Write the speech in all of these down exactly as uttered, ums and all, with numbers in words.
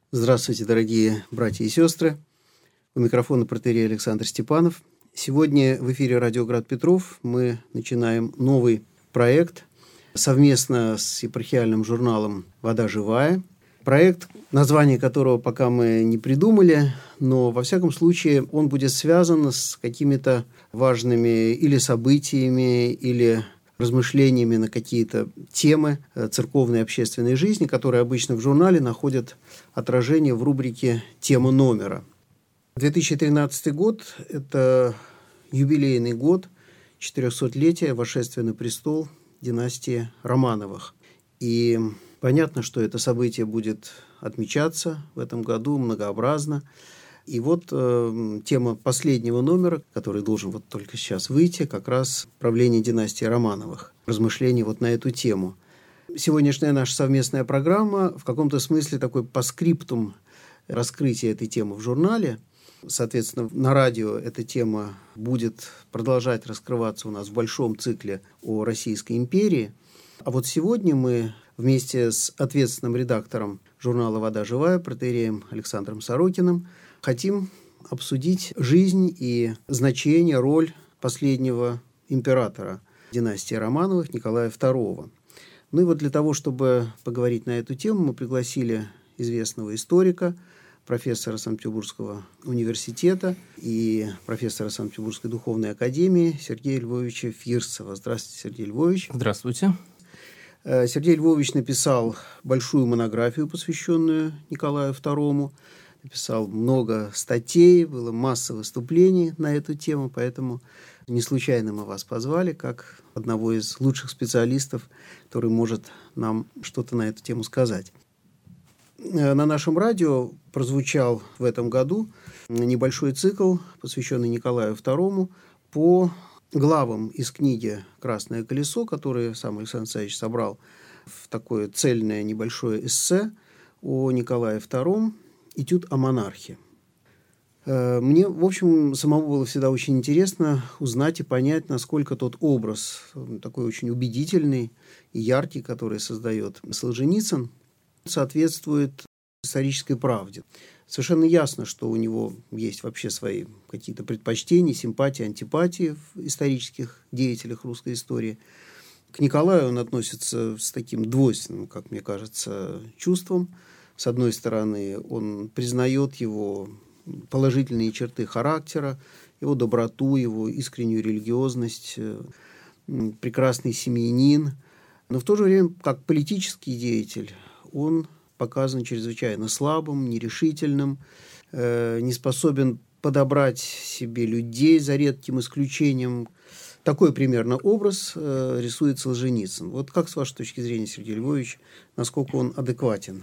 Здравствуйте, дорогие братья и сестры. У микрофона протоиерей Александр Степанов. Сегодня в эфире радио «Град Петров» мы начинаем новый проект совместно с епархиальным журналом «Вода живая». Проект, название которого пока мы не придумали, но, во всяком случае, он будет связан с какими-то важными или событиями, или размышлениями на какие-то темы церковной и общественной жизни, которые обычно в журнале находят отражение в рубрике «Тема номера». две тысячи тринадцатый год – это юбилейный год четырехсотлетия восшествия на престол династии Романовых. И понятно, что это событие будет отмечаться в этом году многообразно. И вот э, тема последнего номера, который должен вот только сейчас выйти, как раз правление династии Романовых. Размышления вот на эту тему. Сегодняшняя наша совместная программа в каком-то смысле такой постскриптум раскрытия этой темы в журнале. Соответственно, на радио эта тема будет продолжать раскрываться у нас в большом цикле о Российской империи. А вот сегодня мы вместе с ответственным редактором журнала «Вода живая» протоиереем Александром Сорокиным хотим обсудить жизнь и значение, роль последнего императора династии Романовых Николая второго. Ну и вот для того, чтобы поговорить на эту тему, мы пригласили известного историка, профессора Санкт-Петербургского университета и профессора Санкт-Петербургской духовной академии Сергея Львовича Фирсова. Здравствуйте, Сергей Львович. Здравствуйте. Сергей Львович написал большую монографию, посвященную Николаю второму. Написал много статей, было масса выступлений на эту тему, поэтому не случайно мы вас позвали, как одного из лучших специалистов, который может нам что-то на эту тему сказать. На нашем радио прозвучал в этом году небольшой цикл, посвященный Николаю второму, по главам из книги «Красное колесо», которые сам Александр Александрович собрал в такое цельное небольшое эссе о Николае втором, «Этюд о монархе». Мне, в общем, самому было всегда очень интересно узнать и понять, насколько тот образ, такой очень убедительный и яркий, который создает Солженицын, соответствует исторической правде. Совершенно ясно, что у него есть вообще свои какие-то предпочтения, симпатии, антипатии в исторических деятелях русской истории. К Николаю он относится с таким двойственным, как мне кажется, чувством. С одной стороны, он признает его положительные черты характера, его доброту, его искреннюю религиозность, прекрасный семьянин. Но в то же время, как политический деятель, он показан чрезвычайно слабым, нерешительным, э, не способен подобрать себе людей, за редким исключением. Такой примерно образ э, рисует Солженицын. Вот как, с вашей точки зрения, Сергей Львович, насколько он адекватен?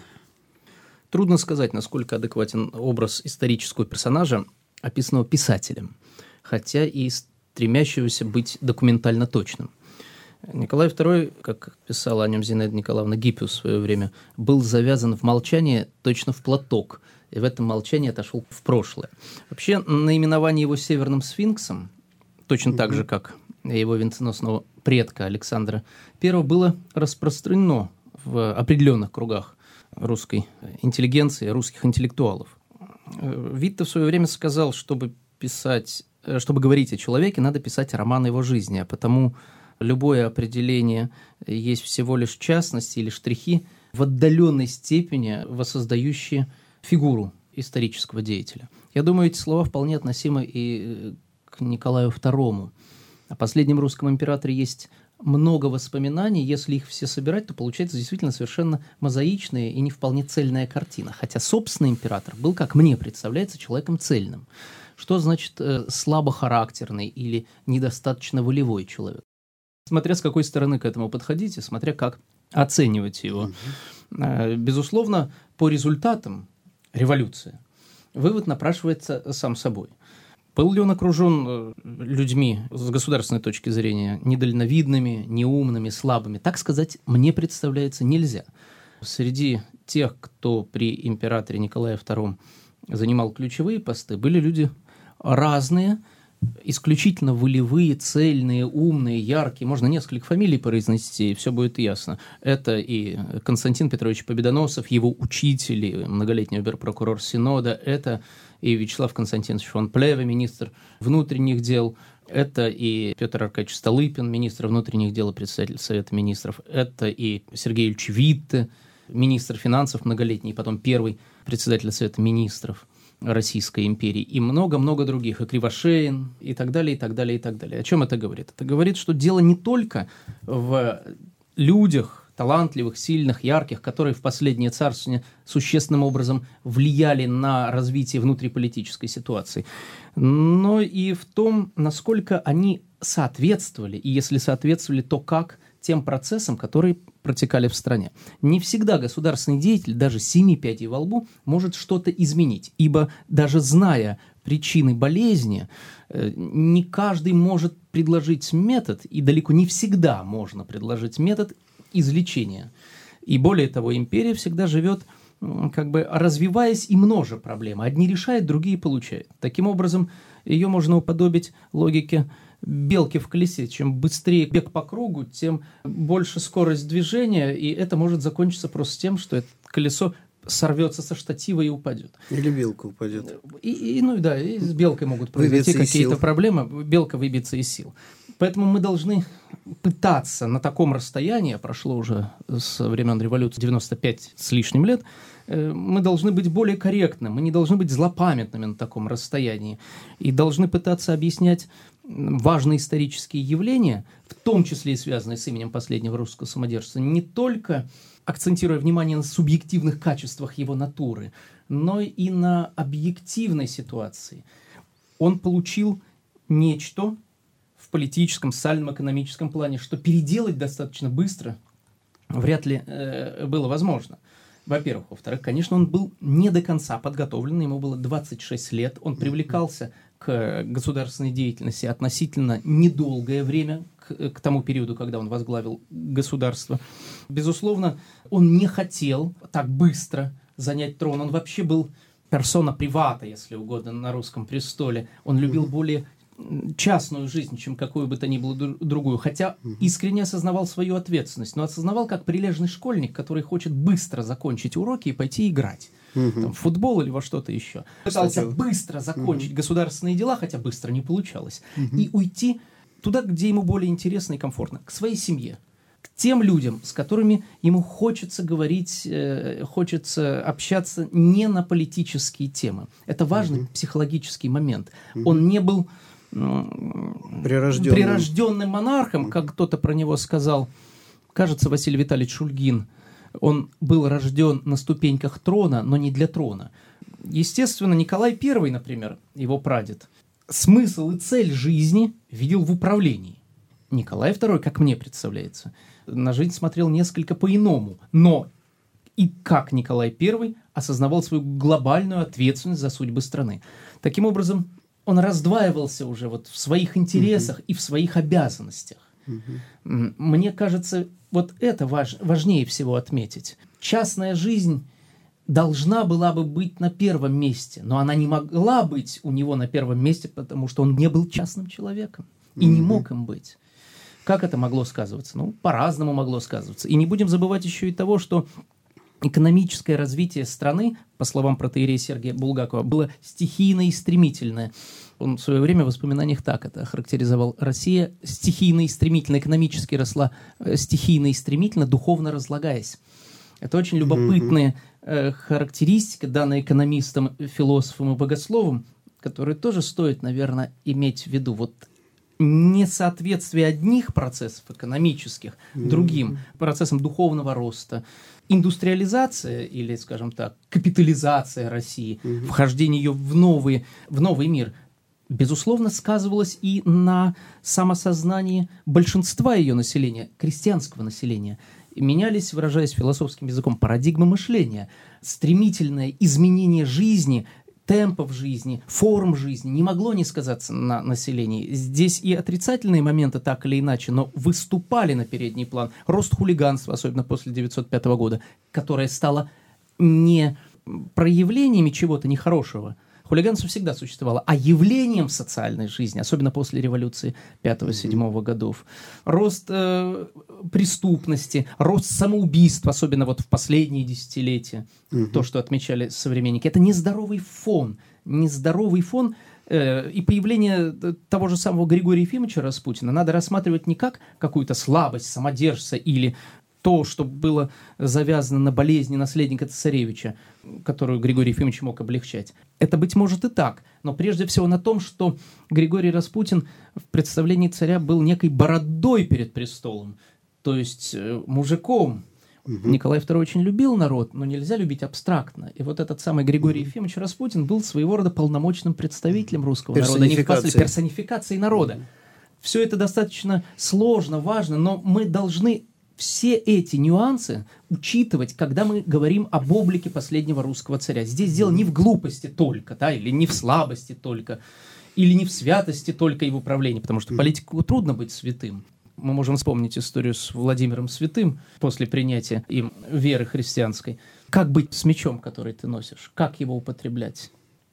Трудно сказать, насколько адекватен образ исторического персонажа, описанного писателем, хотя и стремящегося быть документально точным. Николай второй, как писала о нем Зинаида Николаевна Гиппиус в свое время, был завязан в молчание точно в платок, и в этом молчании отошел в прошлое. Вообще, наименование его северным сфинксом, точно mm-hmm. так же, как его венценосного предка Александра Первого, было распространено в определенных кругах русской интеллигенции, русских интеллектуалов. Витте в свое время сказал, чтобы писать, чтобы говорить о человеке, надо писать роман его жизни, а потому любое определение есть всего лишь частности или штрихи в отдаленной степени воссоздающие фигуру исторического деятеля. Я думаю, эти слова вполне относимы и к Николаю второму. О последнем русском императоре есть много воспоминаний. Если их все собирать, то получается действительно совершенно мозаичная и не вполне цельная картина. Хотя собственный император был, как мне представляется, человеком цельным. Что значит э, слабохарактерный или недостаточно волевой человек? Смотря с какой стороны к этому подходите, смотря как оценивать его. Mm-hmm. Безусловно, по результатам революции вывод напрашивается сам собой. Был ли он окружен людьми с государственной точки зрения недальновидными, неумными, слабыми? Так сказать, мне представляется, нельзя. Среди тех, кто при императоре Николае втором занимал ключевые посты, были люди разные, исключительно волевые, цельные, умные, яркие. Можно несколько фамилий произнести, и все будет ясно. Это и Константин Петрович Победоносов, его учитель, и многолетний обер-прокурор Синода. Это и Вячеслав Константинович фон Плеве, министр внутренних дел. Это и Петр Аркадьевич Столыпин, министр внутренних дел и председатель Совета министров. Это и Сергей Ильич Витте, министр финансов многолетний, потом первый председатель Совета министров Российской империи, и много-много других, и Кривошеин, и так далее, и так далее, и так далее. О чем это говорит? Это говорит, что дело не только в людях, талантливых, сильных, ярких, которые в последнее царствование существенным образом влияли на развитие внутриполитической ситуации, но и в том, насколько они соответствовали, и если соответствовали, то как тем процессам, которые протекали в стране. Не всегда государственный деятель, даже семи пядей во лбу, может что-то изменить, ибо даже зная причины болезни, не каждый может предложить метод, и далеко не всегда можно предложить метод излечения. И более того, империя всегда живет, как бы развиваясь и множа проблем. Одни решают, другие получают. Таким образом, ее можно уподобить логике белки в колесе. Чем быстрее бег по кругу, тем больше скорость движения, и это может закончиться просто тем, что это колесо сорвется со штатива и упадет. Или белка упадет. И, и, ну да, и с белкой могут произойти какие-то проблемы, белка выбьется из сил. Поэтому мы должны пытаться на таком расстоянии, прошло уже со времен революции девяносто пять с лишним лет, мы должны быть более корректны, мы не должны быть злопамятными на таком расстоянии, и должны пытаться объяснять важные исторические явления, в том числе и связанные с именем последнего русского самодержца, не только акцентируя внимание на субъективных качествах его натуры, но и на объективной ситуации. Он получил нечто в политическом, социальном, экономическом плане, что переделать достаточно быстро вряд ли э, было возможно. Во-первых. Во-вторых, конечно, он был не до конца подготовлен, ему было двадцать шесть лет, он привлекался к государственной деятельности относительно недолгое время, к, к тому периоду, когда он возглавил государство. Безусловно, он не хотел так быстро занять трон, он вообще был персона привата, если угодно, на русском престоле, он любил более частную жизнь, чем какую бы то ни было другую, хотя искренне осознавал свою ответственность, но осознавал как прилежный школьник, который хочет быстро закончить уроки и пойти играть. Угу. Там, в футбол или во что-то еще. Пытался Кстати, быстро закончить угу. государственные дела, хотя быстро не получалось, угу. и уйти туда, где ему более интересно и комфортно, к своей семье, к тем людям, с которыми ему хочется говорить, э, хочется общаться не на политические темы. Это важный угу. психологический момент. Угу. Он не был Прирожденным. прирожденным монархом, как кто-то про него сказал, кажется, Василий Витальевич Шульгин. Он был рожден на ступеньках трона, но не для трона. Естественно, Николай Первый, например, его прадед, смысл и цель жизни видел в управлении. Николай Второй, как мне представляется, на жизнь смотрел несколько по-иному, но и как Николай Первый осознавал свою глобальную ответственность за судьбы страны. Таким образом, он раздваивался уже вот в своих интересах uh-huh. и в своих обязанностях. Uh-huh. Мне кажется, вот это важ, важнее всего отметить. Частная жизнь должна была бы быть на первом месте, но она не могла быть у него на первом месте, потому что он не был частным человеком и uh-huh. не мог им быть. Как это могло сказываться? Ну, по-разному могло сказываться. И не будем забывать еще и того, что экономическое развитие страны, по словам протоиерея Сергия Булгакова, было стихийное и стремительное. Он в свое время в воспоминаниях так это характеризовал. Россия стихийно и стремительно, экономически росла стихийно и стремительно, духовно разлагаясь. Это очень любопытная э, характеристика, данная экономистам, философам и богословам, которые тоже стоит, наверное, иметь в виду. Вот несоответствие одних процессов экономических mm-hmm. другим процессам духовного роста, индустриализация или, скажем так, капитализация России, mm-hmm. вхождение ее в новый, в новый мир, безусловно, сказывалась и на самосознании большинства ее населения, крестьянского населения. И менялись, выражаясь философским языком, парадигмы мышления, стремительное изменение жизни, темпов жизни, форм жизни не могло не сказаться на населении. Здесь и отрицательные моменты так или иначе, но выступали на передний план. Рост хулиганства, особенно после девятьсот пятого года, которое стало не проявлениями чего-то нехорошего Хулиганство всегда существовало. А явлением в социальной жизни, особенно после революции пятого-седьмого годов, рост э, преступности, рост самоубийств, особенно вот в последние десятилетия, угу. то, что отмечали современники, это нездоровый фон. Нездоровый фон э, и появление того же самого Григория Ефимовича Распутина надо рассматривать не как какую-то слабость самодержца или то, что было завязано на болезни наследника цесаревича, которую Григорий Ефимович мог облегчать. Это, быть может, и так, но прежде всего на том, что Григорий Распутин в представлении царя был некой бородой перед престолом, то есть э, мужиком. Угу. Николай второй очень любил народ, но нельзя любить абстрактно. И вот этот самый Григорий угу. Ефимович Распутин был своего рода полномочным представителем русского народа, не в смысле персонификацией народа. Угу. Все это достаточно сложно, важно, но мы должны все эти нюансы учитывать, когда мы говорим об облике последнего русского царя. Здесь дело не в глупости только, да, или не в слабости только, или не в святости только его правления, потому что политику трудно быть святым. Мы можем вспомнить историю с Владимиром Святым после принятия им веры христианской. Как быть с мечом, который ты носишь? Как его употреблять?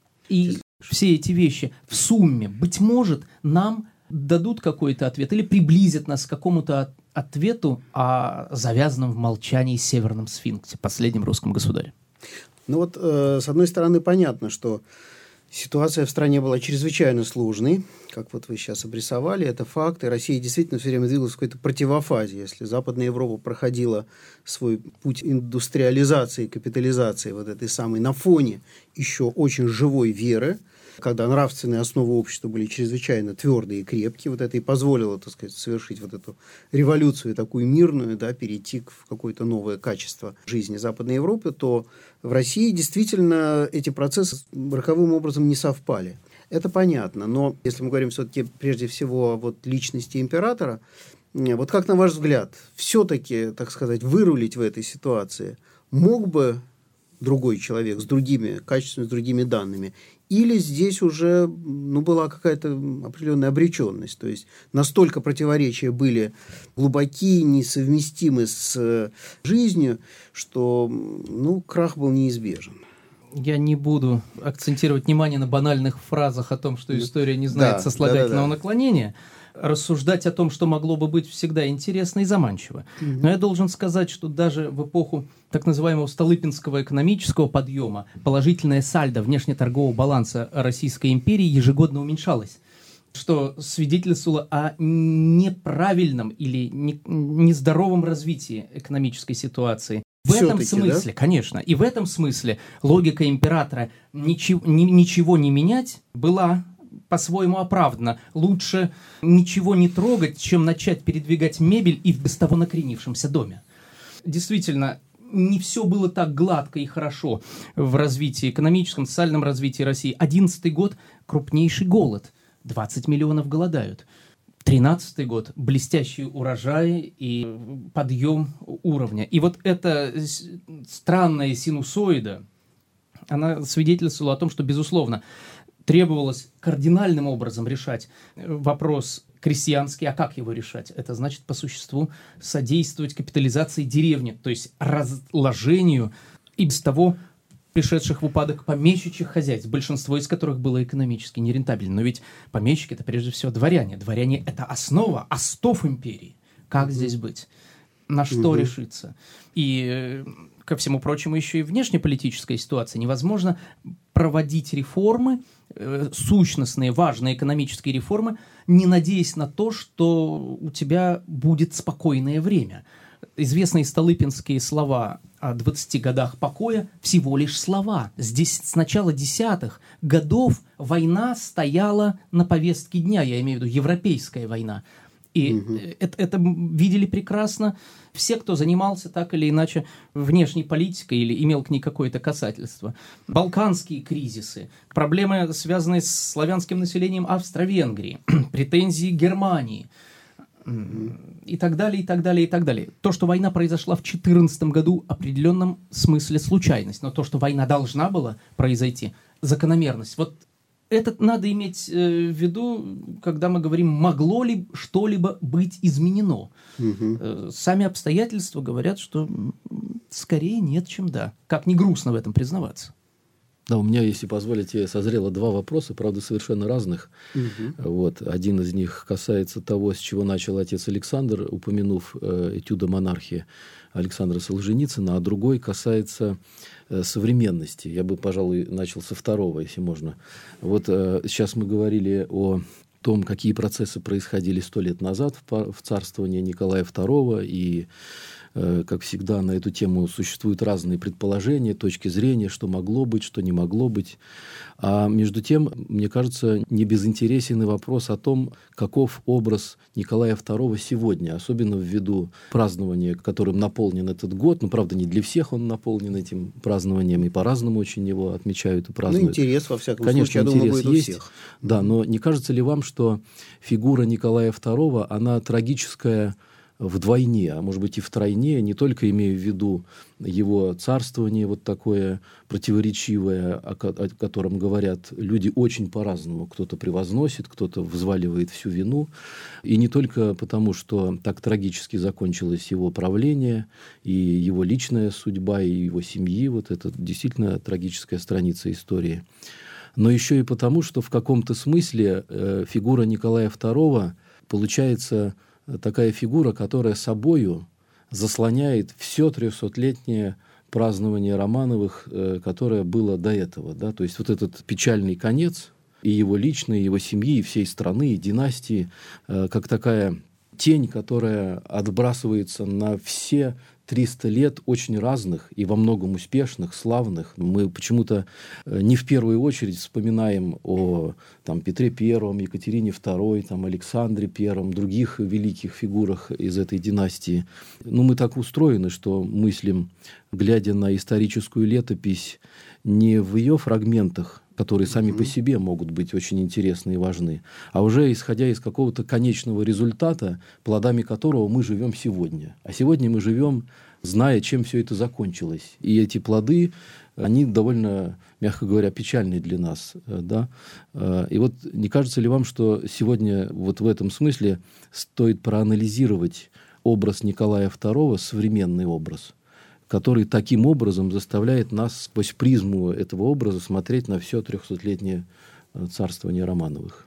И все эти вещи в сумме, быть может, нам дадут какой-то ответ или приблизят нас к какому-то ответу о завязанном в молчании северном сфинксе, последнем русском государе. Ну вот, э, с одной стороны, понятно, что ситуация в стране была чрезвычайно сложной, как вот вы сейчас обрисовали, это факт, и Россия действительно все время двигалась в какой-то противофазе. Если Западная Европа проходила свой путь индустриализации, капитализации вот этой самой на фоне еще очень живой веры, когда нравственные основы общества были чрезвычайно твердые и крепкие, вот это и позволило, так сказать, совершить вот эту революцию такую мирную, да, перейти в какое-то новое качество жизни Западной Европы, то в России действительно эти процессы роковым образом не совпали. Это понятно, но если мы говорим все-таки прежде всего о вот личности императора, вот как, на ваш взгляд, все-таки, так сказать, вырулить в этой ситуации мог бы другой человек с другими качествами, с другими данными? Или здесь уже ну, была какая-то определенная обреченность? То есть настолько противоречия были глубокие, несовместимы с жизнью, что ну, крах был неизбежен. Я не буду акцентировать внимание на банальных фразах о том, что история не знает да, сослагательного да, да, да. наклонения. Рассуждать о том, что могло бы быть, всегда интересно и заманчиво. Mm-hmm. Но я должен сказать, что даже в эпоху так называемого Столыпинского экономического подъема положительное сальдо внешнеторгового баланса Российской империи ежегодно уменьшалось, что свидетельствовало о неправильном или не, нездоровом развитии экономической ситуации. В Все-таки, этом смысле, да? Конечно, и в этом смысле логика императора ничего, ни, ничего не менять была по-своему оправдано. Лучше ничего не трогать, чем начать передвигать мебель и в без того накренившемся доме. Действительно, не все было так гладко и хорошо в развитии, экономическом, социальном развитии России. Одиннадцатый год – крупнейший голод. двадцать миллионов голодают. Тринадцатый год – блестящие урожаи и подъем уровня. И вот эта странная синусоида, она свидетельствовала о том, что, безусловно, требовалось кардинальным образом решать вопрос крестьянский. А как его решать? Это значит, по существу, содействовать капитализации деревни, то есть разложению и без того пришедших в упадок помещичьих хозяйств, большинство из которых было экономически нерентабельно. Но ведь помещики – это прежде всего дворяне. Дворяне – это основа, остов империи. Как угу. здесь быть? На что угу. решиться? И, ко всему прочему, еще и внешнеполитическая ситуация. Невозможно проводить реформы, э, сущностные, важные экономические реформы, не надеясь на то, что у тебя будет спокойное время. Известные столыпинские слова о двадцати годах покоя всего лишь слова. Здесь с начала десятых годов война стояла на повестке дня, я имею в виду европейская война. И угу. это, это видели прекрасно все, кто занимался так или иначе внешней политикой или имел к ней какое-то касательство. Балканские кризисы, проблемы, связанные с славянским населением Австро-Венгрии, претензии Германии и так далее, и так далее, и так далее. То, что война произошла в две тысячи четырнадцатом году, в определенном смысле случайность, но то, что война должна была произойти, закономерность. Вот это надо иметь э, в виду, когда мы говорим, могло ли что-либо быть изменено. Угу. Э, сами обстоятельства говорят, что скорее нет, чем да. Как ни грустно в этом признаваться. Да, у меня, если позволите, созрело два вопроса, правда, совершенно разных. Угу. Вот. Один из них касается того, с чего начал отец Александр, упомянув э, этюд о монархии Александра Солженицына, а другой касается э, современности. Я бы, пожалуй, начал со второго, если можно. Вот э, сейчас мы говорили о том, какие процессы происходили сто лет назад в, в царствовании Николая второго, и как всегда, на эту тему существуют разные предположения, точки зрения, что могло быть, что не могло быть. А между тем, мне кажется, не безинтересен и вопрос о том, каков образ Николая второго сегодня, особенно ввиду празднования, которым наполнен этот год. Ну, правда, не для всех он наполнен этим празднованием, и по-разному очень его отмечают и празднуют. Ну, интерес, во всяком Конечно, случае, я думаю, будет есть, у всех. Да, но не кажется ли вам, что фигура Николая второго, она трагическая вдвойне, а может быть и втройне, не только имея в виду его царствование вот такое противоречивое, о, о котором говорят люди очень по-разному. Кто-то превозносит, кто-то взваливает всю вину. И не только потому, что так трагически закончилось его правление, и его личная судьба, и его семьи. Вот это действительно трагическая страница истории. Но еще и потому, что в каком-то смысле э, фигура Николая второго получается такая фигура, которая собою заслоняет все трехсотлетнее празднование Романовых, э, которое было до этого. Да? То есть вот этот печальный конец и его личной, и его семьи, и всей страны, и династии, э, как такая тень, которая отбрасывается на все триста лет очень разных и во многом успешных, славных. Мы почему-то не в первую очередь вспоминаем о там, Петре Первом, Екатерине Второй, там, Александре Первом, других великих фигурах из этой династии. Но мы так устроены, что мыслим, глядя на историческую летопись, не в ее фрагментах, которые сами mm-hmm. по себе могут быть очень интересны и важны, а уже исходя из какого-то конечного результата, плодами которого мы живем сегодня. А сегодня мы живем, зная, чем все это закончилось. И эти плоды, они довольно, мягко говоря, печальные для нас. Да? И вот не кажется ли вам, что сегодня вот в этом смысле стоит проанализировать образ Николая второго, современный образ, который таким образом заставляет нас сквозь призму этого образа смотреть на все трехсотлетнее царствование Романовых?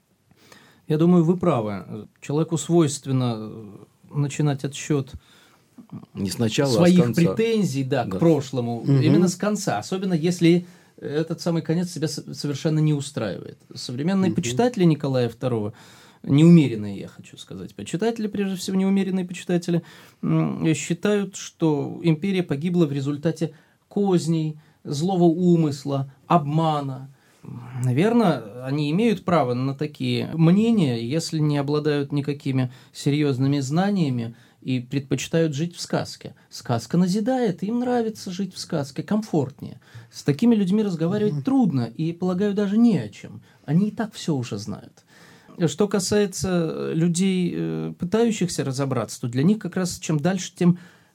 Я думаю, вы правы. Человеку свойственно начинать отсчет не сначала, своих а с конца. Претензий да, да. к прошлому, угу. именно с конца. Особенно если этот самый конец себя совершенно не устраивает. Современные угу. почитатели Николая второго, неумеренные, я хочу сказать, почитатели, прежде всего неумеренные почитатели, считают, что империя погибла в результате козней, злого умысла, обмана. Наверное, они имеют право на такие мнения, если не обладают никакими серьезными знаниями и предпочитают жить в сказке. Сказка назидает, им нравится жить в сказке, комфортнее. С такими людьми разговаривать mm-hmm. трудно и, полагаю, даже не о чем. Они и так все уже знают. Что касается людей, пытающихся разобраться, то для них как раз чем дальше, тем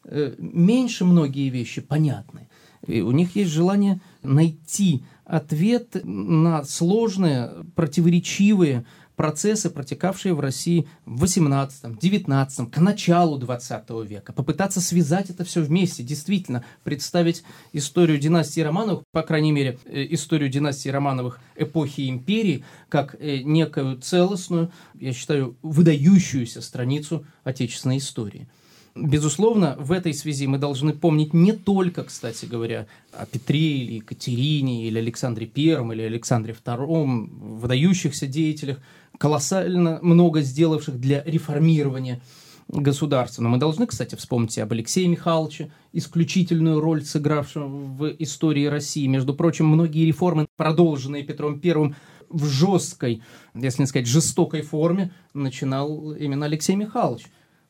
меньше многие вещи понятны. И у них есть желание найти ответ на сложные, противоречивые процессы, протекавшие в России в восемнадцатом, девятнадцатом, к началу двадцатого века. Попытаться связать это все вместе, действительно представить историю династии Романовых, по крайней мере, историю династии Романовых эпохи империи, как некую целостную, я считаю, выдающуюся страницу отечественной истории. Безусловно, в этой связи мы должны помнить не только, кстати говоря, о Петре или Екатерине, или Александре Первом, или Александре Втором, выдающихся деятелях, колоссально много сделавших для реформирования государства. Но мы должны, кстати, вспомнить и об Алексее Михайловиче, исключительную роль сыгравшего в истории России. Между прочим, многие реформы, продолженные Петром Первым в жесткой, если не сказать жестокой форме, начинал именно Алексей Михайлович.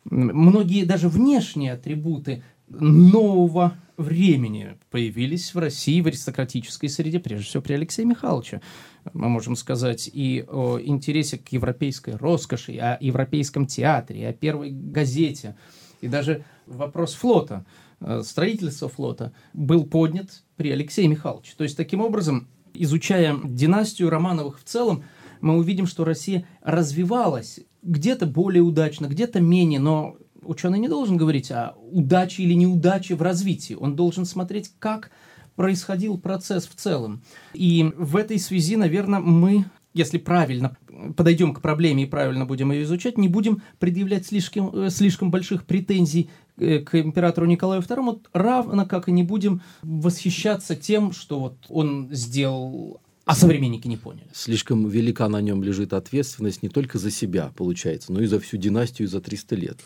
Многие даже внешние атрибуты нового времени появились в России, в аристократической среде, прежде всего при Алексее Михайловиче. Мы можем сказать и о интересе к европейской роскоши, и о европейском театре, и о первой газете, и даже вопрос флота, строительство флота был поднят при Алексее Михайловиче. То есть, таким образом, изучая династию Романовых в целом, мы увидим, что Россия развивалась где-то более удачно, где-то менее, но ученый не должен говорить о удаче или неудаче в развитии. Он должен смотреть, как происходил процесс в целом. И в этой связи, наверное, мы, если правильно подойдем к проблеме и правильно будем ее изучать, не будем предъявлять слишком, слишком больших претензий к императору Николаю второму, равно как и не будем восхищаться тем, что вот он сделал, а современники не поняли. Слишком велика на нем лежит ответственность не только за себя, получается, но и за всю династию за триста лет.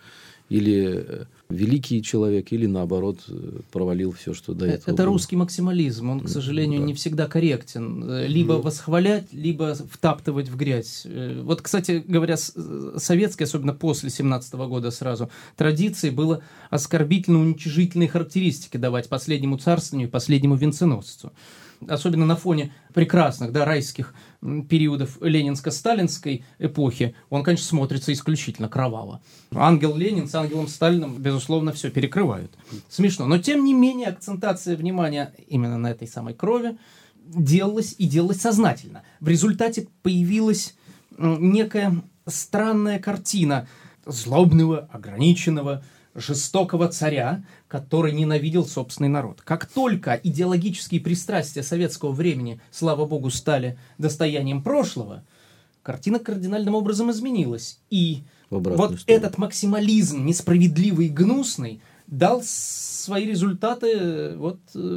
Или великий человек, или наоборот провалил все, что до этого. Это было. Русский максимализм, он, к сожалению, да. не всегда корректен. Либо mm. восхвалять, либо втаптывать в грязь. Вот, кстати говоря, советской, особенно после семнадцатого года сразу, традицией было оскорбительно-уничижительные характеристики давать последнему царствованию и последнему венценосцу. Особенно на фоне прекрасных, да, райских периодов ленинско-сталинской эпохи, он, конечно, смотрится исключительно кроваво. Ангел Ленин с ангелом Сталиным, безусловно, все перекрывают. Смешно. Но, тем не менее, акцентация внимания именно на этой самой крови делалась и делалась сознательно. В результате появилась некая странная картина злобного, ограниченного, жестокого царя, который ненавидел собственный народ. Как только идеологические пристрастия советского времени, слава богу, стали достоянием прошлого, картина кардинальным образом изменилась. И вот сторону. Этот максимализм, несправедливый и гнусный, дал свои результаты вот,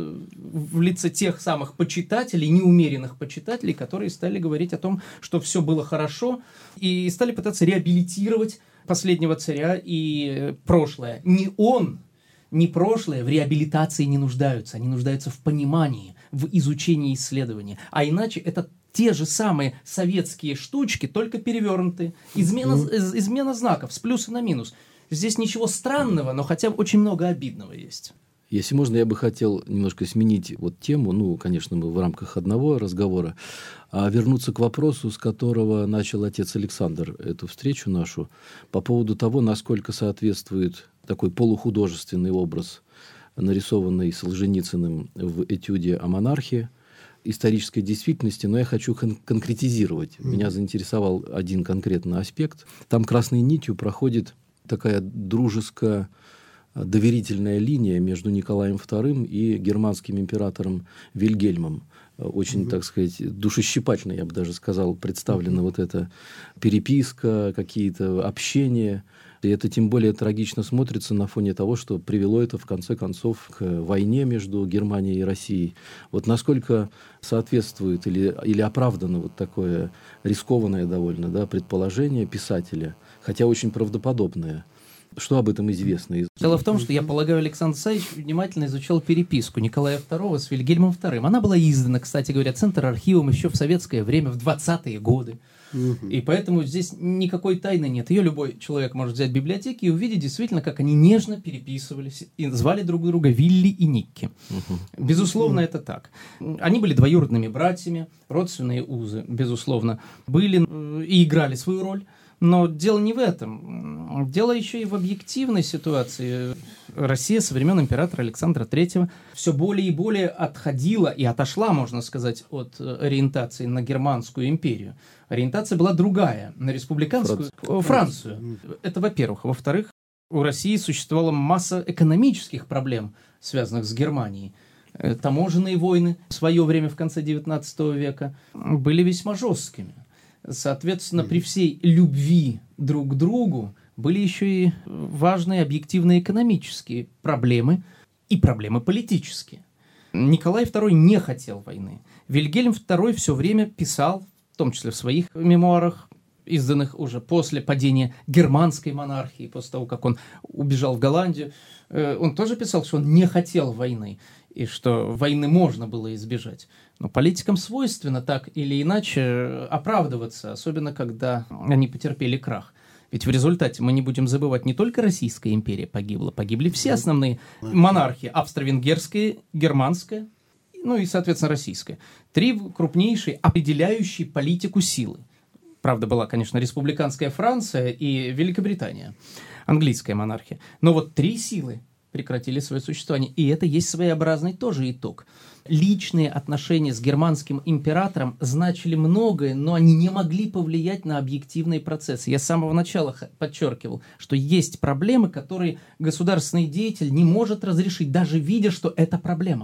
в лице тех самых почитателей, неумеренных почитателей, которые стали говорить о том, что все было хорошо, и стали пытаться реабилитировать последнего царя и прошлое. Ни он, ни прошлое в реабилитации не нуждаются. Они нуждаются в понимании, в изучении и исследовании. А иначе это те же самые советские штучки, только перевернутые. Измена, mm-hmm. измена знаков с плюса на минус. Здесь ничего странного, но хотя бы очень много обидного есть. Если можно, я бы хотел немножко сменить вот тему, ну, конечно, мы в рамках одного разговора, а вернуться к вопросу, с которого начал отец Александр эту встречу нашу, по поводу того, насколько соответствует такой полухудожественный образ, нарисованный Солженицыным в этюде о монархии, исторической действительности, но я хочу кон- конкретизировать. Mm-hmm. Меня заинтересовал один конкретный аспект. Там красной нитью проходит такая дружеская, доверительная линия между Николаем вторым и германским императором Вильгельмом. Очень, mm-hmm. так сказать, душещипательно, я бы даже сказал, представлена mm-hmm. вот эта переписка, какие-то общения. И это тем более трагично смотрится на фоне того, что привело это, в конце концов, к войне между Германией и Россией. Вот насколько соответствует или, или оправдано вот такое рискованное довольно, да, предположение писателя, хотя очень правдоподобное. Что об этом известно? Дело в том, что, я полагаю, Александр Савич внимательно изучал переписку Николая второго с Вильгельмом вторым. Она была издана, кстати говоря, Центр-архивом еще в советское время, в двадцатые годы. Угу. И поэтому здесь никакой тайны нет. Ее любой человек может взять в библиотеке и увидеть действительно, как они нежно переписывались и звали друг друга Вилли и Никки. Угу. Безусловно, угу. это так. Они были двоюродными братьями, родственные узы, безусловно, были и играли свою роль. Но дело не в этом. Дело еще и в объективной ситуации. Россия со времен императора Александра третьего все более и более отходила и отошла, можно сказать, от ориентации на Германскую империю. Ориентация была другая, на республиканскую Францию. Францию. Это во-первых. Во-вторых, у России существовала масса экономических проблем, связанных с Германией. Таможенные войны в свое время, в конце девятнадцатого века, были весьма жесткими. Соответственно, при всей любви друг к другу были еще и важные объективные экономические проблемы и проблемы политические. Николай второй не хотел войны. Вильгельм второй все время писал, в том числе в своих мемуарах, изданных уже после падения германской монархии, после того, как он убежал в Голландию, он тоже писал, что он не хотел войны, и что войны можно было избежать. Но политикам свойственно так или иначе оправдываться, особенно когда они потерпели крах. Ведь в результате мы не будем забывать, не только Российская империя погибла, погибли все основные монархии: австро-венгерская, германская, ну и, соответственно, российская. Три крупнейшие, определяющие политику силы. Правда, была, конечно, республиканская Франция и Великобритания, английская монархия. Но вот три силы прекратили свое существование. И это есть своеобразный тоже итог. Личные отношения с германским императором значили многое, но они не могли повлиять на объективные процессы. Я с самого начала подчеркивал, что есть проблемы, которые государственный деятель не может разрешить, даже видя, что это проблема.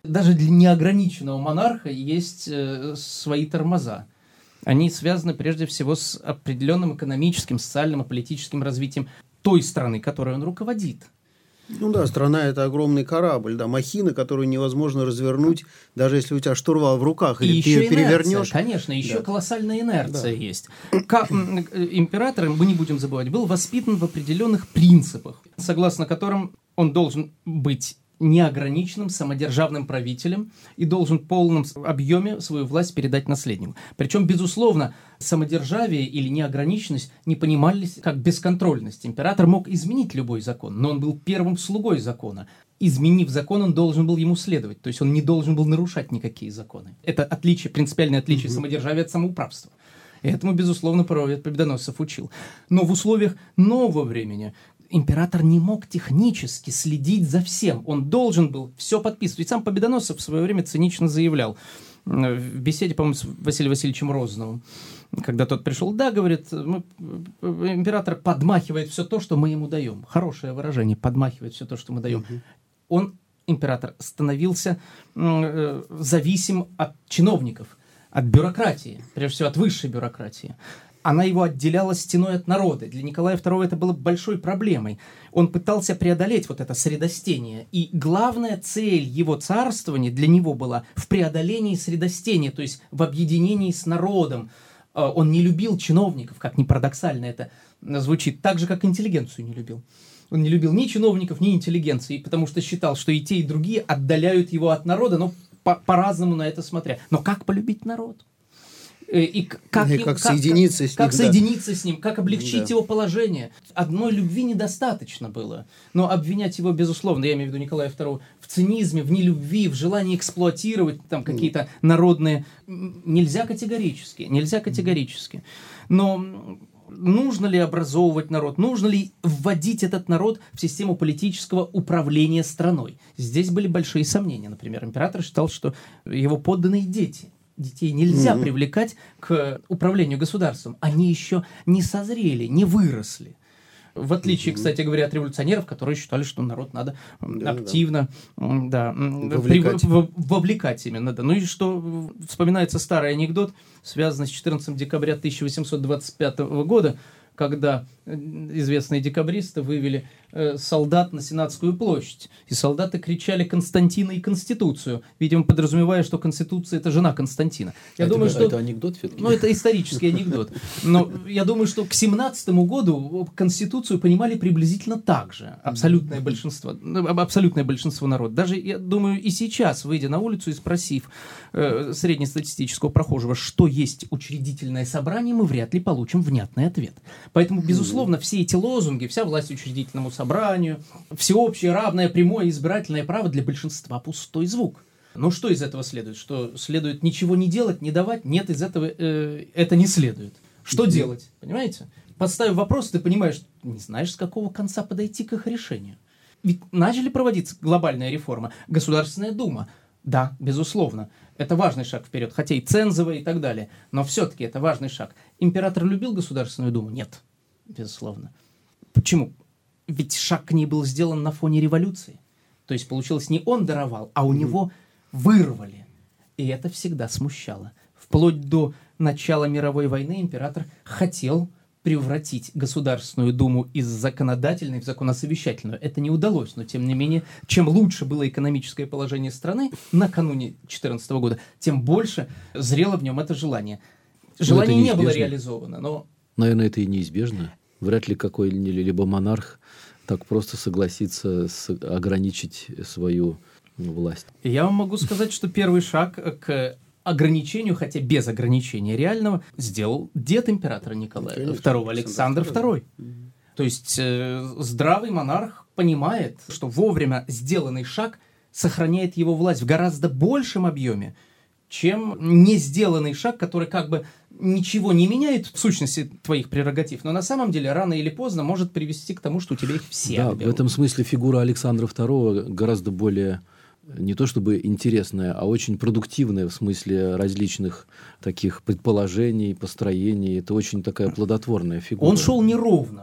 Даже для неограниченного монарха есть э, свои тормоза. Они связаны прежде всего с определенным экономическим, социальным и политическим развитием той страны, которой он руководит. Ну да, страна – это огромный корабль, да, махина, которую невозможно развернуть, даже если у тебя штурвал в руках, или и ты ее перевернешь. Инерция, конечно, еще да. колоссальная инерция Да. есть. Как, император, мы не будем забывать, был воспитан в определенных принципах, согласно которым он должен быть неограниченным самодержавным правителем и должен в полном объеме свою власть передать наследнику. Причем, безусловно, самодержавие или неограниченность не понимались как бесконтрольность. Император мог изменить любой закон, но он был первым слугой закона. Изменив закон, он должен был ему следовать, то есть он не должен был нарушать никакие законы. Это отличие, принципиальное отличие mm-hmm. самодержавия от самоуправства. И этому, безусловно, правовед Победоносцев учил. Но в условиях нового времени император не мог технически следить за всем. Он должен был все подписывать. Ведь сам Победоносцев в свое время цинично заявлял в беседе, по-моему, с Василием Васильевичем Розановым, когда тот пришел, да, говорит, мы, император подмахивает все то, что мы ему даем. Хорошее выражение, подмахивает все то, что мы даем. Угу. Он, император, становился э, зависим от чиновников, от бюрократии, прежде всего от высшей бюрократии. Она его отделяла стеной от народа. Для Николая второго это было большой проблемой. Он пытался преодолеть вот это средостение. И главная цель его царствования для него была в преодолении средостения, то есть в объединении с народом. Он не любил чиновников, как ни парадоксально это звучит, так же, как интеллигенцию не любил. Он не любил ни чиновников, ни интеллигенции, потому что считал, что и те, и другие отдаляют его от народа, но по- по-разному на это смотря. Но как полюбить народ? И как, и им, как как соединиться, с, как ним, соединиться да. с ним, как облегчить да. его положение. Одной любви недостаточно было. Но обвинять его, безусловно, я имею в виду Николая второго, в цинизме, в нелюбви, в желании эксплуатировать там, какие-то народные... Нельзя категорически. Нельзя категорически. Но нужно ли образовывать народ? Нужно ли вводить этот народ в систему политического управления страной? Здесь были большие сомнения. Например, император считал, что его подданные дети... Детей нельзя mm-hmm. привлекать к управлению государством. Они еще не созрели, не выросли. В отличие, mm-hmm. кстати говоря, от революционеров, которые считали, что народ надо да, активно да. Да, вовлекать. При, в, вовлекать именно. Да. Ну и что, вспоминается старый анекдот, связанный с четырнадцатого декабря тысяча восемьсот двадцать пятого года, когда известные декабристы вывели э, солдат на Сенатскую площадь. И солдаты кричали «Константина и Конституцию», видимо, подразумевая, что Конституция – это жена Константина. Я а думаю, это, что... это анекдот все-таки? Ну, это исторический анекдот. Но я думаю, что к семнадцатому году Конституцию понимали приблизительно так же. Абсолютное большинство. Абсолютное большинство народа. Даже, я думаю, и сейчас, выйдя на улицу и спросив э, среднестатистического прохожего, что есть учредительное собрание, мы вряд ли получим внятный ответ. Поэтому, безусловно, все эти лозунги, вся власть учредительному собранию, всеобщее, равное, прямое избирательное право для большинства пустой звук. Но что из этого следует? Что следует ничего не делать, не давать? Нет, из этого э, это не следует. Что делать? Понимаете? Поставив вопрос, ты понимаешь, не знаешь, с какого конца подойти к их решению. Ведь начали проводиться глобальная реформа. Государственная дума. Да, безусловно. Это важный шаг вперед, хотя и цензовый и так далее. Но все-таки это важный шаг. Император любил Государственную Думу? Нет, безусловно. Почему? Ведь шаг к ней был сделан на фоне революции. То есть получилось, не он даровал, а у mm-hmm. него вырвали. И это всегда смущало. Вплоть до начала мировой войны император хотел превратить Государственную Думу из законодательной в законосовещательную. Это не удалось, но тем не менее, чем лучше было экономическое положение страны накануне две тысячи четырнадцатого года, тем больше зрело в нем это желание. Желание не было реализовано, но... Наверное, это и неизбежно. Вряд ли какой-либо монарх так просто согласится с, ограничить свою власть. Я вам могу сказать, что первый шаг к ограничению, хотя без ограничения реального, сделал дед императора Николая Конечно, второго, Александр второй. Mm-hmm. То есть э, здравый монарх понимает, что вовремя сделанный шаг сохраняет его власть в гораздо большем объеме, чем не сделанный шаг, который как бы ничего не меняет в сущности твоих прерогатив, но на самом деле рано или поздно может привести к тому, что у тебя их все Да, отберут. в этом смысле фигура Александра второго гораздо более... не то чтобы интересная, а очень продуктивная в смысле различных таких предположений, построений. Это очень такая плодотворная фигура. Он шел неровно.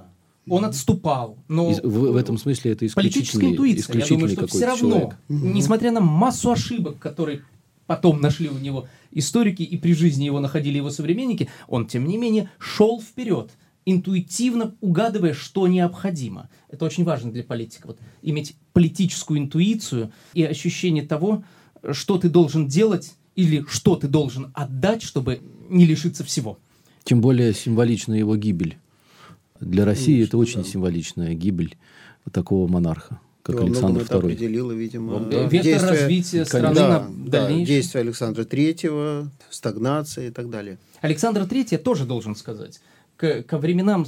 он отступал. Но в, в этом смысле это политическая интуиция. Я думаю, что все равно, человек. Несмотря на массу ошибок, которые потом нашли у него историки и при жизни его находили его современники, он, тем не менее, шел вперед, интуитивно угадывая, что необходимо. Это очень важно для политика. Вот, иметь политическую интуицию и ощущение того, что ты должен делать или что ты должен отдать, чтобы не лишиться всего. Тем более символична его гибель. Для России Конечно, это очень да. символичная гибель такого монарха, как Во Александр многом это второй. определило, видимо, Да. Вектор действия, развития страны да, на да, дальнейшее. действия Александра Третьего, стагнация и так далее. Александр Третий, я тоже должен сказать, к, ко временам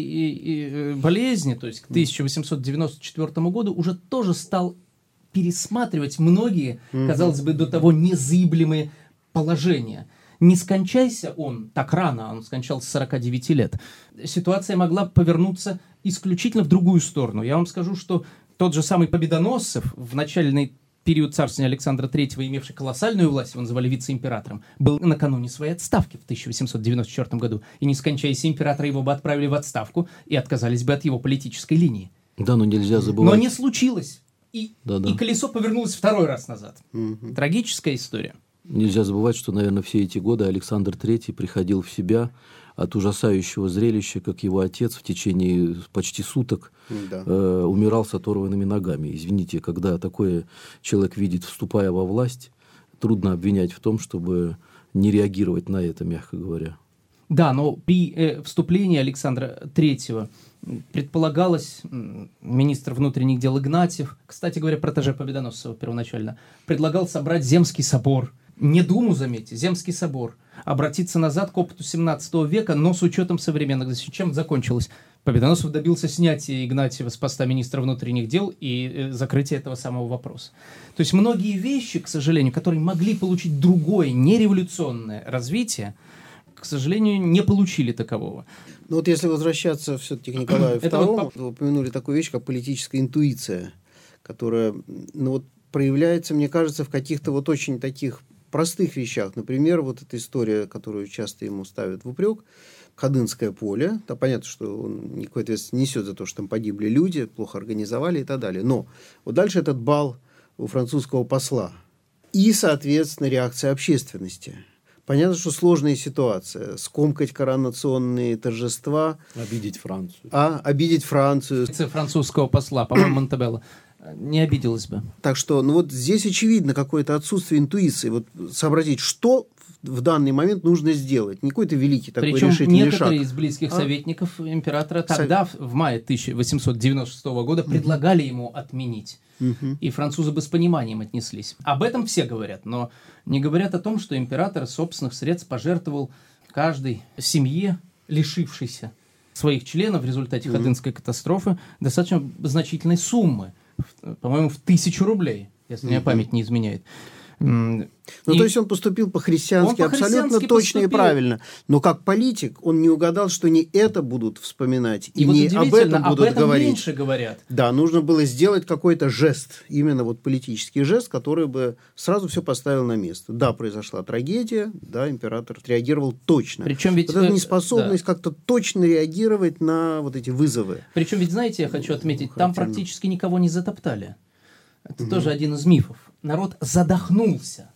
своей болезни, то есть к тысяча восемьсот девяносто четвёртому году, уже тоже стал пересматривать многие, mm-hmm. казалось бы, до того незыблемые положения. Не скончайся он так рано, он скончался сорока девяти лет, ситуация могла повернуться исключительно в другую сторону. Я вам скажу, что тот же самый Победоносцев, в начальный период царствования Александра Третьего, имевший колоссальную власть, его называли вице-императором, был накануне своей отставки в тысяча восемьсот девяносто четвёртом году. И не скончаясь императора, его бы отправили в отставку и отказались бы от его политической линии. Да, но нельзя забывать. Но не случилось. И, Да-да. и колесо повернулось второй раз назад. Угу. Трагическая история. Нельзя забывать, что, наверное, все эти годы Александр Третий приходил в себя от ужасающего зрелища, как его отец в течение почти суток да. э, умирал с оторванными ногами. Извините, когда такое человек видит, вступая во власть, трудно обвинять в том, чтобы не реагировать на это, мягко говоря. Да, но при э, вступлении Александра Третьего предполагалось, министр внутренних дел Игнатьев, кстати говоря, протеже Победоносцева первоначально, предлагал собрать Земский собор. Не Думу, заметьте, Земский собор. Обратиться назад к опыту семнадцатого века, но с учетом современных. Чем закончилось? Победоносцев добился снятия Игнатьева с поста министра внутренних дел и э, закрытия этого самого вопроса. То есть многие вещи, к сожалению, которые могли получить другое, нереволюционное развитие, к сожалению, не получили такового. Ну вот если возвращаться все-таки к Николаю Второму, вы упомянули такую вещь, как политическая интуиция, которая ну, вот, проявляется, мне кажется, в каких-то вот очень таких простых вещах. Например, вот эта история, которую часто ему ставят в упрек, Ходынское поле. Да, понятно, что он никакой ответственности не несет за то, что там погибли люди, плохо организовали и так далее. Но вот дальше этот бал у французского посла. И, соответственно, реакция общественности. Понятно, что сложная ситуация. Скомкать коронационные торжества. Обидеть Францию. А, обидеть Францию. Французского посла, по-моему, Монтебелло. Не обиделась бы. Так что, ну вот здесь очевидно какое-то отсутствие интуиции. Вот сообразить, что в данный момент нужно сделать. Не какой-то великий такой Причем решительный шаг. некоторые из близких а? советников императора тогда, Сов... в мае тысяча восемьсот девяносто шестого года, предлагали угу. ему отменить. Угу. И французы бы с пониманием отнеслись. Об этом все говорят, но не говорят о том, что император из собственных средств пожертвовал каждой семье, лишившейся своих членов в результате угу. Ходынской катастрофы, достаточно значительной суммы. По-моему, в тысячу рублей, если меня память не изменяет. Ну, и то есть он поступил по-христиански, он абсолютно по точно поступил. И правильно. Но как политик он не угадал, что не это будут вспоминать, и, и вот не об этом будут об этом говорить. Меньше говорят. Да, нужно было сделать какой-то жест, именно вот политический жест, который бы сразу все поставил на место. Да, произошла трагедия, да, император реагировал точно. Причем ведь... Вот эта неспособность да. как-то точно реагировать на вот эти вызовы. Причем ведь, знаете, я хочу отметить, Хотя... там практически никого не затоптали. Это угу. тоже один из мифов. Народ задохнулся,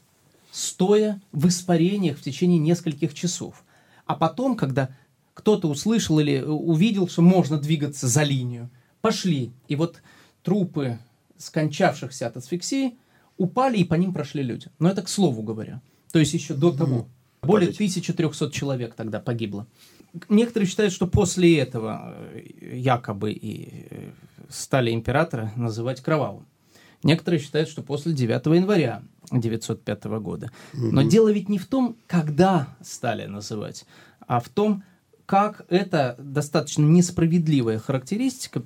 стоя в испарениях в течение нескольких часов. А потом, когда кто-то услышал или увидел, что можно двигаться за линию, пошли. И вот трупы скончавшихся от асфиксии упали, и по ним прошли люди. Но это к слову говоря. То есть еще до того. Более тысяча триста человек тогда погибло. Некоторые считают, что после этого якобы и стали императора называть кровавым. Некоторые считают, что после девятого января девятьсот пятого года. Но дело ведь не в том, когда стали называть, а в том, как эта достаточно несправедливая характеристика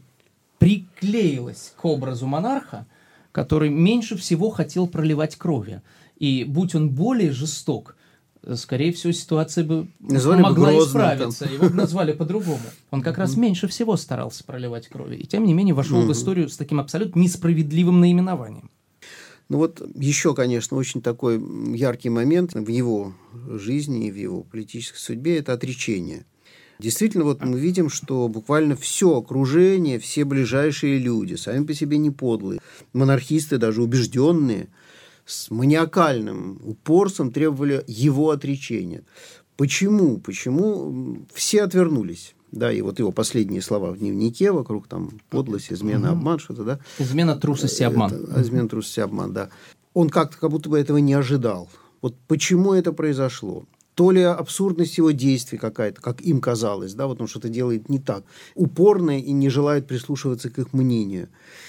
приклеилась к образу монарха, который меньше всего хотел проливать крови. И будь он более жесток, скорее всего, ситуация бы назвали могла бы исправиться. Там. Его бы назвали по-другому. Он как раз меньше всего старался проливать крови. И тем не менее вошел в историю с таким абсолютно несправедливым наименованием. Ну вот еще, конечно, очень такой яркий момент в его жизни и в его политической судьбе – это отречение. Действительно, вот мы видим, что буквально все окружение, все ближайшие люди, сами по себе не подлые, монархисты, даже убежденные, с маниакальным упорством требовали его отречения. Почему? Почему все отвернулись? Да, и вот его последние слова в дневнике вокруг там подлость, измена, угу. обман, что-то, да? Измена, трусость и обман. Это, измена, трусость и обман, да. Он как-то как будто бы этого не ожидал. Вот почему это произошло? То ли абсурдность его действий какая-то, как им казалось, да, вот он что-то делает не так, упорно и не желает прислушиваться к их мнению.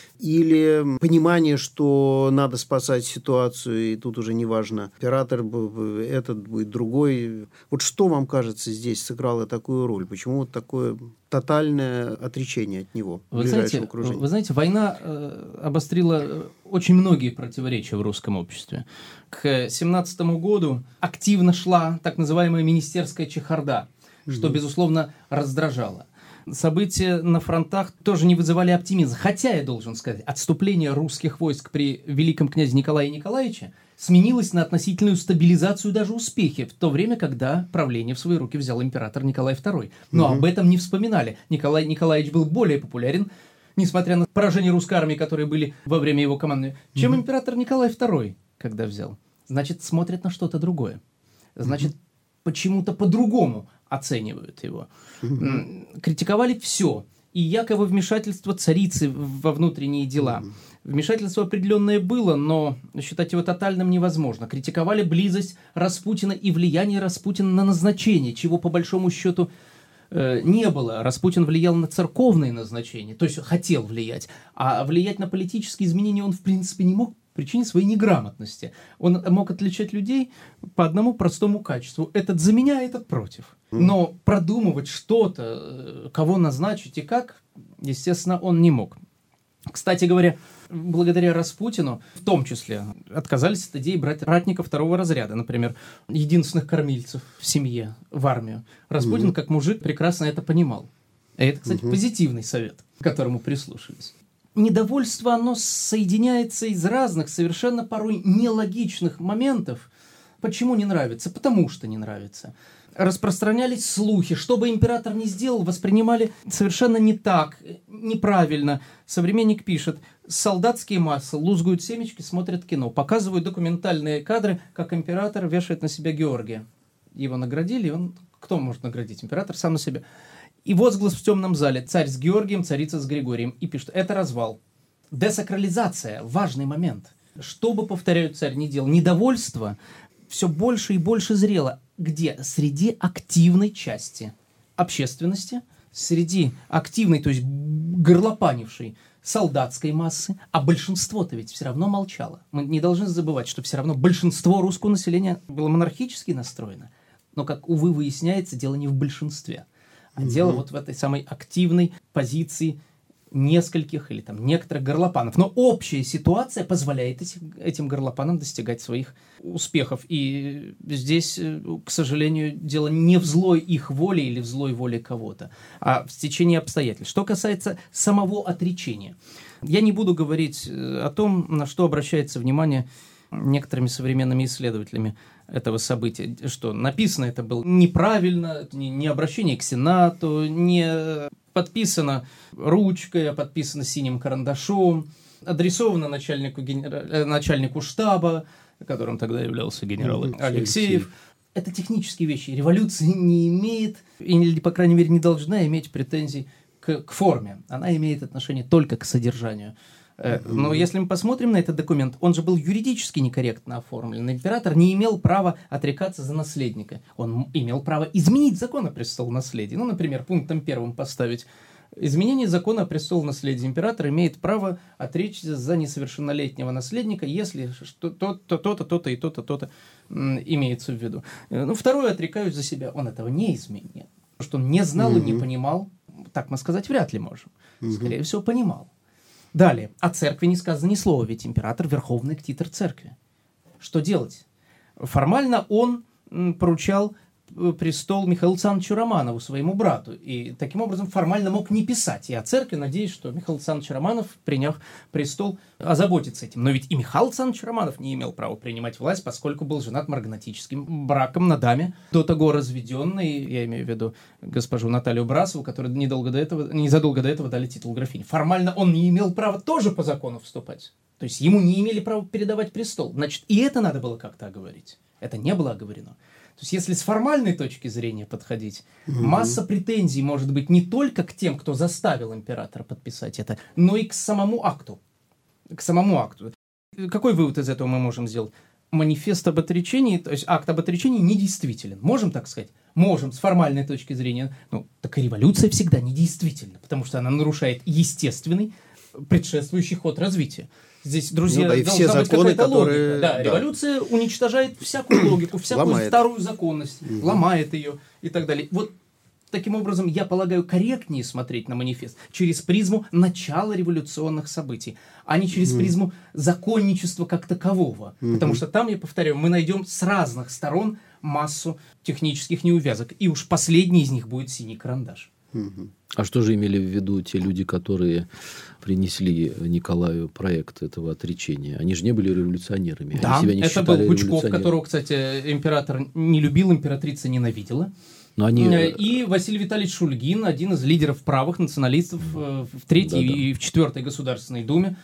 Или понимание, что надо спасать ситуацию, и тут уже неважно, оператор этот будет другой. Вот что вам кажется здесь сыграло такую роль? Почему вот такое тотальное отречение от него, вы знаете, окружения? Вы знаете, война э, обострила очень многие противоречия в русском обществе. К семнадцатому году активно шла так называемая министерская чехарда, mm-hmm. что, безусловно, раздражало. События на фронтах тоже не вызывали оптимизма. Хотя, я должен сказать, отступление русских войск при великом князе Николае Николаевиче сменилось на относительную стабилизацию и даже успехи в то время, когда правление в свои руки взял император Николай второй. Но угу. об этом не вспоминали. Николай Николаевич был более популярен, несмотря на поражение русской армии, которые были во время его командования, чем угу. император Николай второй, когда взял. Значит, смотрят на что-то другое. Значит, угу. почему-то по-другому оценивают его. Mm-hmm. Критиковали все. И якобы вмешательство царицы во внутренние дела. Mm-hmm. Вмешательство определенное было, но считать его тотальным невозможно. Критиковали близость Распутина и влияние Распутина на назначение, чего по большому счету э, не было. Распутин влиял на церковные назначения, то есть хотел влиять. А влиять на политические изменения он в принципе не мог, по причине своей неграмотности. Он мог отличать людей по одному простому качеству. Этот за меня, этот против. Но продумывать что-то, кого назначить и как, естественно, он не мог. Кстати говоря, благодаря Распутину, в том числе, отказались от идеи брать ратников второго разряда, например, единственных кормильцев в семье, в армию. Распутин, mm-hmm. как мужик, прекрасно это понимал. И это, кстати, mm-hmm. позитивный совет, к которому прислушались. Недовольство, оно соединяется из разных, совершенно порой нелогичных моментов. Почему не нравится? Потому что не нравится. Распространялись слухи, что бы император ни сделал, воспринимали совершенно не так, неправильно. Современник пишет: солдатские массы лузгают семечки, смотрят кино, показывают документальные кадры, как император вешает на себя Георгия. Его наградили, он... Кто может наградить? Император сам на себя. И возглас в темном зале: царь с Георгием, царица с Григорием. И пишет: это развал. Десакрализация. Важный момент. Что бы, повторяю, царь не делал, недовольство все больше и больше зрело. Где? Среди активной части общественности, среди активной, то есть горлопанившей солдатской массы, а большинство-то ведь все равно молчало. Мы не должны забывать, что все равно большинство русского населения было монархически настроено. Но, как, увы, выясняется, дело не в большинстве. А mm-hmm. дело вот в этой самой активной позиции нескольких или там некоторых горлопанов. Но общая ситуация позволяет этим, этим горлопанам достигать своих успехов. И здесь, к сожалению, дело не в злой их воле или в злой воле кого-то, а в стечении обстоятельств. Что касается самого отречения. Я не буду говорить о том, на что обращается внимание некоторыми современными исследователями этого события, что написано это было неправильно, не, не обращение к Сенату, не подписано ручкой, а подписано синим карандашом, адресовано начальнику, генера... начальнику штаба, которым тогда являлся генерал mm-hmm. Алексеев. Это технические вещи. Революция не имеет, или, по крайней мере, не должна иметь претензий к, к форме. Она имеет отношение только к содержанию. Но если мы посмотрим на этот документ, он же был юридически некорректно оформлен. Император не имел права отрекаться за наследника. Он имел право изменить закон о престолонаследии. Ну, например, пунктом первым поставить: изменение закона о престолонаследии. Император имеет право отречься за несовершеннолетнего наследника, если то-то, то-то, то-то и то-то, то-то имеется в виду. Ну, второе: отрекаюсь за себя. Он этого не изменил. Потому что он не знал и не понимал. Так мы сказать вряд ли можем. Скорее всего, понимал. Далее. О церкви не сказано ни слова, ведь император – верховный ктитор церкви. Что делать? Формально он поручал престол Михаилу Александровичу Романову, своему брату. И таким образом формально мог не писать. Я о церкви надеюсь, что Михаил Александрович Романов, приняв престол, озаботится этим. Но ведь и Михаил Александрович Романов не имел права принимать власть, поскольку был женат марганатическим браком на даме, до того разведенной, я имею в виду госпожу Наталью Брасову, которой недолго до этого, незадолго до этого дали титул графини. Формально он не имел права тоже по закону вступать. То есть ему не имели права передавать престол. Значит, и это надо было как-то оговорить. Это не было оговорено. То есть, если с формальной точки зрения подходить, угу. масса претензий может быть не только к тем, кто заставил императора подписать это, но и к самому акту. К самому акту. Какой вывод из этого мы можем сделать? Манифест об отречении, то есть акт об отречении недействителен. Можем так сказать? Можем, с формальной точки зрения. Ну, так и революция всегда недействительна, потому что она нарушает естественный предшествующий ход развития. Здесь, друзья, ну, да, и все законы, которые... Да, да, революция уничтожает всякую логику, всякую ломает. Старую законность, угу. ломает ее и так далее. Вот таким образом, я полагаю, корректнее смотреть на манифест через призму начала революционных событий, а не через угу. призму законничества как такового. Угу. Потому что там, я повторяю, мы найдем с разных сторон массу технических неувязок. И уж последний из них будет синий карандаш. Угу. А что же имели в виду те люди, которые принесли Николаю проект этого отречения? Они же не были революционерами. Да, Они себя не это был Пучков, которого, кстати, император не любил, императрица ненавидела. Но они... И Василий Витальевич Шульгин, один из лидеров правых националистов в Третьей да, да. и в Четвертой Государственной Думе,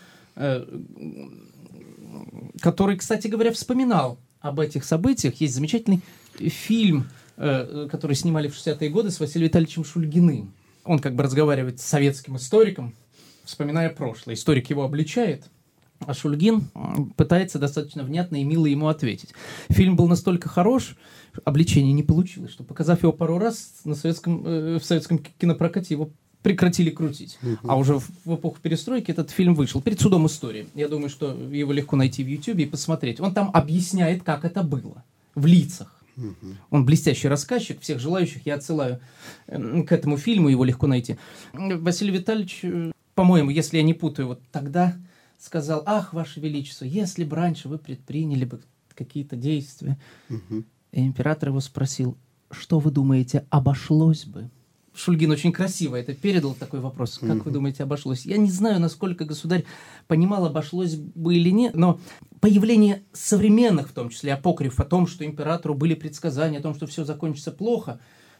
который, кстати говоря, вспоминал об этих событиях. Есть замечательный фильм, который снимали в шестидесятые годы с Василием Витальевичем Шульгиным. Он как бы разговаривает с советским историком, вспоминая прошлое. Историк его обличает, а Шульгин пытается достаточно внятно и мило ему ответить. Фильм был настолько хорош, обличение не получилось, что, показав его пару раз, на советском, э, в советском кинопрокате его прекратили крутить. Uh-huh. А уже в, в эпоху перестройки этот фильм вышел перед судом истории. Я думаю, что его легко найти в Ютьюбе и посмотреть. Он там объясняет, как это было в лицах. Uh-huh. Он блестящий рассказчик. Всех желающих я отсылаю э, к этому фильму, его легко найти. Василий Витальевич, э, по-моему, если я не путаю, вот тогда сказал: ах, Ваше Величество, если бы раньше вы предприняли бы какие-то действия. Uh-huh. И император его спросил: что вы думаете, обошлось бы? Шульгин очень красиво это передал, такой вопрос. Как uh-huh. вы думаете, обошлось? Я не знаю, насколько государь понимал, обошлось бы или нет, но появление современных, в том числе апокриф, о том, что императору были предсказания, о том, что все закончится плохо,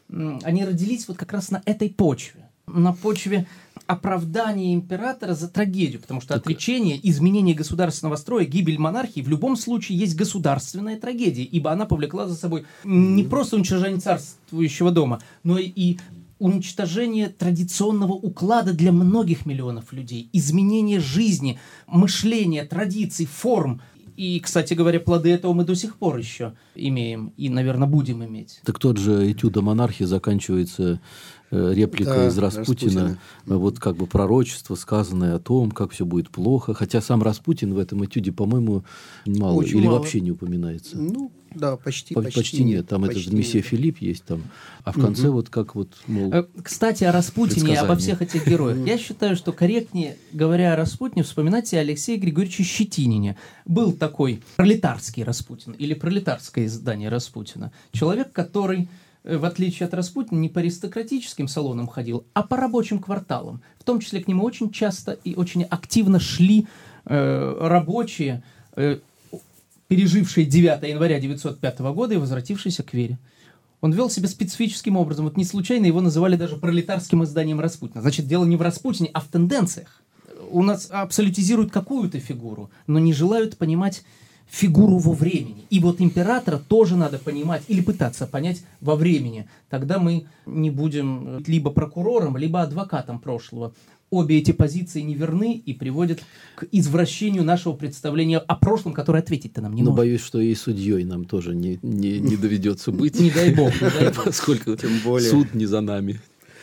они родились вот как раз на этой почве. На почве оправдания императора за трагедию, потому что так... отречение, изменение государственного строя, гибель монархии в любом случае есть государственная трагедия, ибо она повлекла за собой не просто уничтожение царствующего дома, но и уничтожение традиционного уклада для многих миллионов людей, изменение жизни, мышления, традиций, форм. И, кстати говоря, плоды этого мы до сих пор еще имеем и, наверное, будем иметь. Так тот же этюд о монархии заканчивается э, репликой да, из Распутина. Распутина. Вот как бы пророчество, сказанное о том, как все будет плохо. Хотя сам Распутин в этом этюде, по-моему, мало. Очень или мало. Вообще не упоминается. Ну, да, почти, почти, почти нет. Там почти этот месье нет. Филипп есть там. А в конце угу. вот как вот, мол... Кстати, о Распутине и обо всех этих героях. Я считаю, что корректнее, говоря о Распутине, вспоминать и Алексея Григорьевича Щетинине. Был такой пролетарский Распутин или пролетарское издание Распутина. Человек, который, в отличие от Распутина, не по аристократическим салонам ходил, а по рабочим кварталам. В том числе к нему очень часто и очень активно шли э, рабочие, э, пережившие девятого января тысяча девятьсот пятого года и возвратившиеся к вере. Он вел себя специфическим образом. Вот не случайно его называли даже пролетарским изданием Распутина. Значит, дело не в Распутине, а в тенденциях. У нас абсолютизируют какую-то фигуру, но не желают понимать фигуру во времени. И вот императора тоже надо понимать или пытаться понять во времени. Тогда мы не будем либо прокурором, либо адвокатом прошлого. Обе эти позиции неверны и приводят к извращению нашего представления о прошлом, которое ответить-то нам не Но может. Но боюсь, что и судьей нам тоже не, не, не доведется быть. Не дай бог. Поскольку суд не за нами.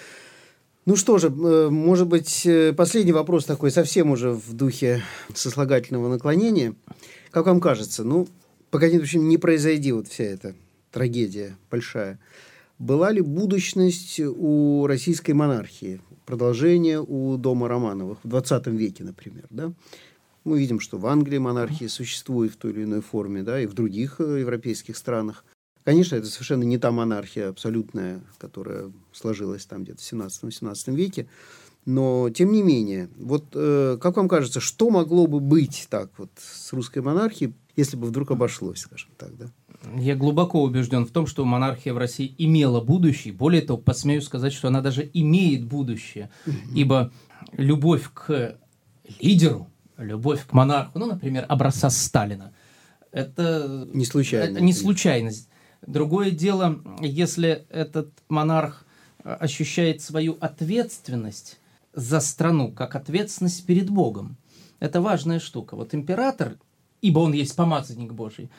Ну что же, может быть, последний вопрос такой, совсем уже в духе сослагательного наклонения. Как вам кажется, ну, пока в общем, не произойди вот вся эта трагедия большая, была ли будущность у российской монархии? Продолжение у дома Романовых в двадцатом веке, например, да? Мы видим, что в Англии монархия существует в той или иной форме, да, и в других европейских странах. Конечно, это совершенно не та монархия абсолютная, которая сложилась там где-то в семнадцатом-восемнадцатом веке, но тем не менее, вот э, как вам кажется, что могло бы быть так вот с русской монархией, если бы вдруг обошлось, скажем так, да? Я глубоко убежден в том, что монархия в России имела будущее. Более того, посмею сказать, что она даже имеет будущее. Mm-hmm. Ибо любовь к лидеру, любовь к монарху, ну, например, образца Сталина, это не случайность. Это не случайность. Другое дело, если этот монарх ощущает свою ответственность за страну, как ответственность перед Богом. Это важная штука. Вот император, ибо он есть помазанник Божий,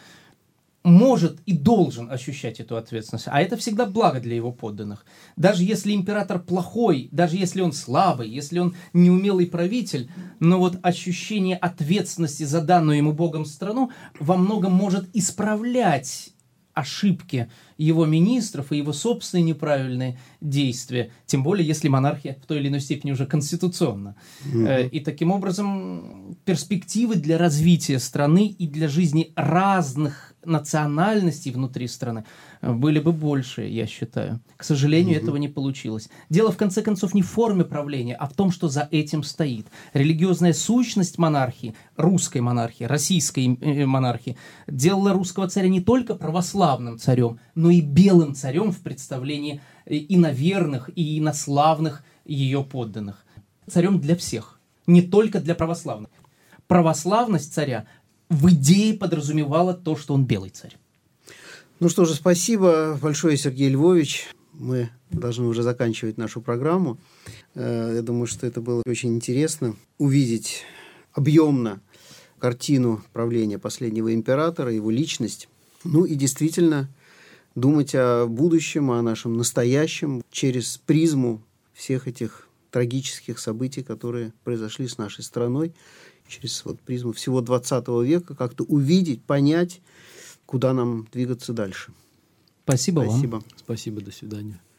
может и должен ощущать эту ответственность, а это всегда благо для его подданных. Даже если император плохой, даже если он слабый, если он неумелый правитель, но вот ощущение ответственности за данную ему Богом страну во многом может исправлять ошибки его министров и его собственные неправильные действия, тем более если монархия в той или иной степени уже конституционна. Mm-hmm. И таким образом перспективы для развития страны и для жизни разных национальностей внутри страны были бы больше, я считаю. К сожалению, mm-hmm. этого не получилось. Дело, в конце концов, не в форме правления, а в том, что за этим стоит. Религиозная сущность монархии, русской монархии, российской монархии, делала русского царя не только православным царем, но и белым царем в представлении иноверных и инославных ее подданных. Царем для всех, не только для православных. Православность царя в идее подразумевала то, что он белый царь. Ну что же, спасибо большое, Сергей Львович. Мы должны уже заканчивать нашу программу. Я думаю, что это было очень интересно увидеть объемно картину правления последнего императора, его личность. Ну и действительно думать о будущем, о нашем настоящем через призму всех этих трагических событий, которые произошли с нашей страной, через вот призму всего двадцатого века, как-то увидеть, понять, куда нам двигаться дальше. Спасибо, Спасибо вам. Спасибо, до свидания.